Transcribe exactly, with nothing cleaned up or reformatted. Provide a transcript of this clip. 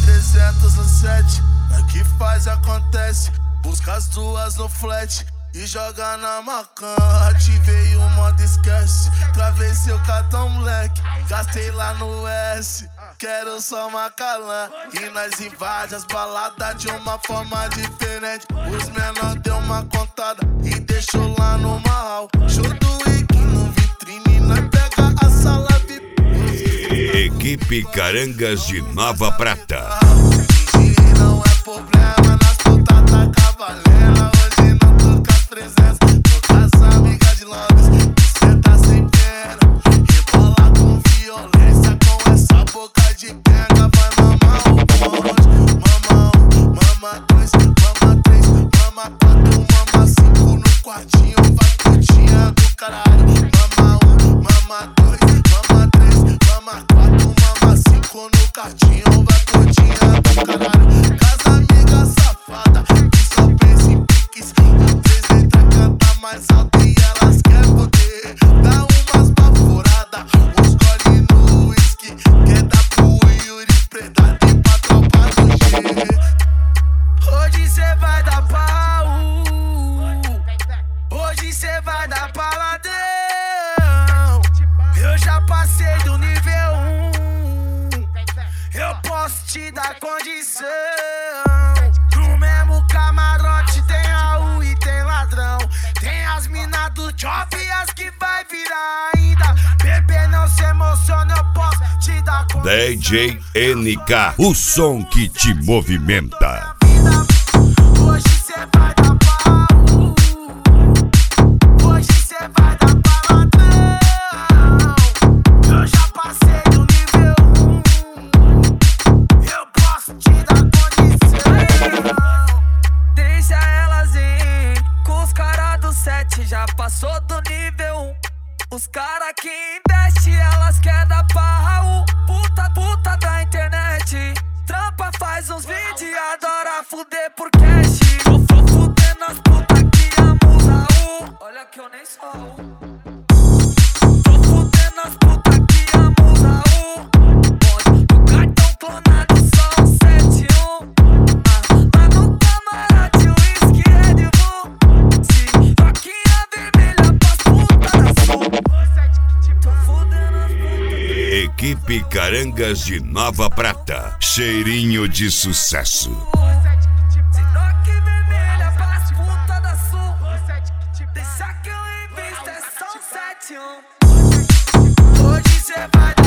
trezentos no set, aqui faz acontece. Busca as duas no flat e joga na macan. Ativei o modo esquece, travei seu cartão moleque, gastei lá no S. Quero só Macalã e nós invade as baladas de uma forma diferente. Os menor deu uma contada e deixou lá no mal. Show do Wiki no vitrine, nós pega a sala V I P. Equipe Carangas de Nova Prata. Hoje não é problema, nas putas tá cavalena. Hoje não tô com as presenças, tô com as amigas de Londres. Cê tá sem pena, rebola com violência, com essa boca de pega. Vai mamar o bonde, mama um, mama dois, mama três, mama quatro, mama cinco no quartinho. Vai putinha do caralho. Mama um, mama dois, mama três, mama quatro, mama cinco no quartinho. Vai putinha do caralho. Casa amiga safada que só pensa em piques. O três entra, canta mais alto e elas querem poder. Dá umas baforadas, uns gole no whisky. Quer dar pro Yuri Predado e pra tropa do G. Hoje cê vai dar pau, hoje cê vai dar paladão. Eu já passei do nível um, eu posso te dar condição. No mesmo camarote tem Raul e tem ladrão. Tem as mina do job e as que vai virar ainda. Bebê, não se emociona, eu posso te dar condição. D J N K, o som que te movimenta. Hoje cê vai dar pau, hoje cê vai dar paladão. Eu já passei do nível um, eu posso te dar condição. Deixa elas ir, com os caras do set já passou do nível um. Os caras que investem, elas querem dar pau. Puta, puta da internet, trampa, faz uns vídeos e adora fuder por cash. Tô, tô fudendo as putas que amam Raul. Olha que eu nem sou. Tô fudendo as putas que amam Raul. O cartão clonado só um sete um. Ah, lá no camarote o whisky é de Bull. Se toquinha vermelha pras putas da sul. Tô fudendo as putas. Equipe Carangas de Nova Prata, cheirinho de sucesso. Siroque vermelha pras putas da sul. Deixa que eu invisto, é só um sete um. Hoje cê vai